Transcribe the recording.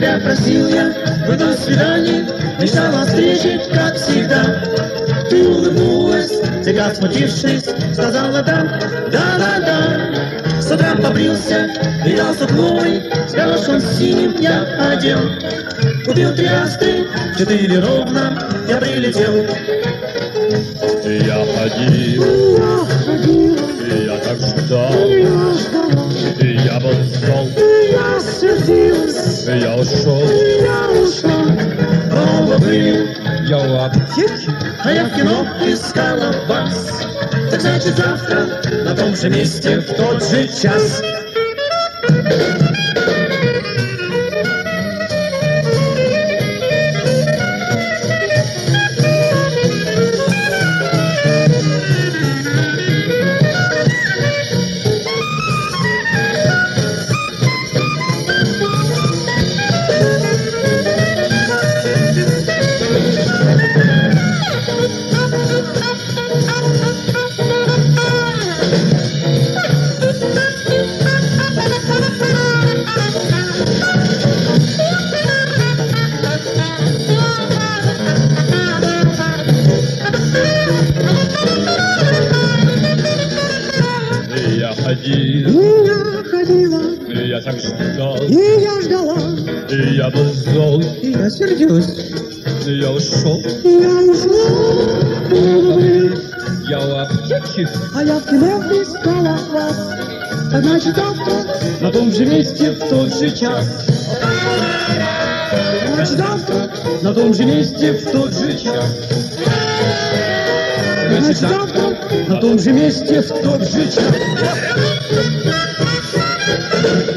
тебя просил я в это свидание, мечтал о встрече, как всегда. Ты улыбнулась, тебя смутившись, сказала да, да. С утра побрился, и галстук новый, с горошком синим я одел. Купил 3 астры, 4 ровно, я прилетел. Я ходил, и я так ждал, и я был зол, Я сердился, и я ушел. Оба были, Я у аптеки, а я в кино искала вас. Так значит завтра на том же месте в тот же час. я ходила, и я так ждал, и я ждала, и я был зол, и я сердюсь, и я ушел. Я у аптеки, а я в кино искала вас. А значит завтра на том же месте в тот же час. Значит завтра на том же месте в тот же час. Значит завтра на том же месте в тот же час.